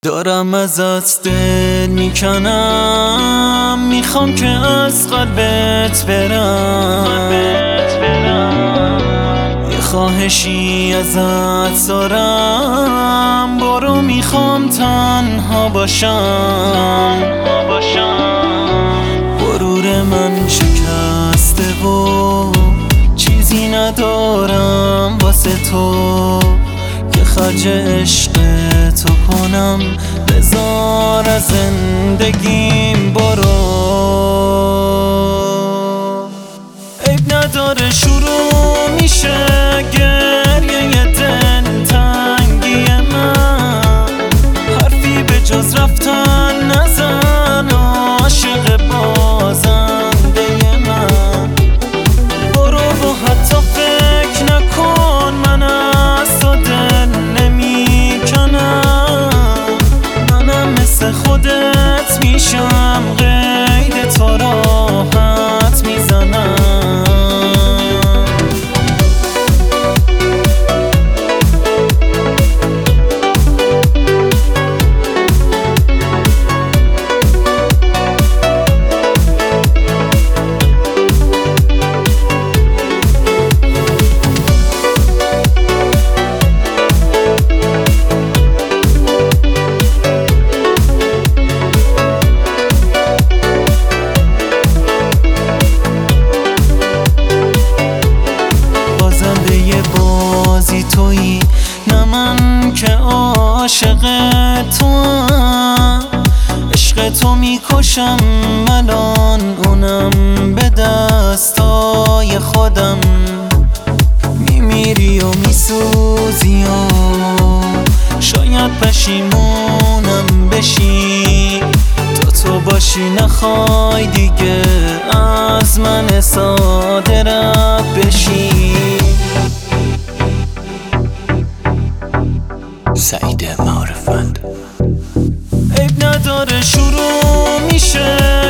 دارم ازت دل میکنم، میخوام که از قلبت برم. یه خواهشی ازت دارم، برو میخوام تنها باشم. غرور من شکسته و چیزی ندارم واسه تو که خرج عشق تو کنم. بذار از زندگیم برو، عیب نداره شروع میشه گریه دلتنگی من. حرفی به جز رفتن نزن، عاشق بازنده من. برو و حتی فکر نکن من از تو دل نمیکنم. منم مثل خودت میشم، قید تو راحت میزنم. تویی نه من که عاشق توام. عشق تو میکشم الان، اونم به دستای خودم. میمیری و میسوزی و شاید پشیمونم بشی. تو باشی نخوای دیگه از من ساده رد بشی. سعید معارفند. عیب نداره شروع میشه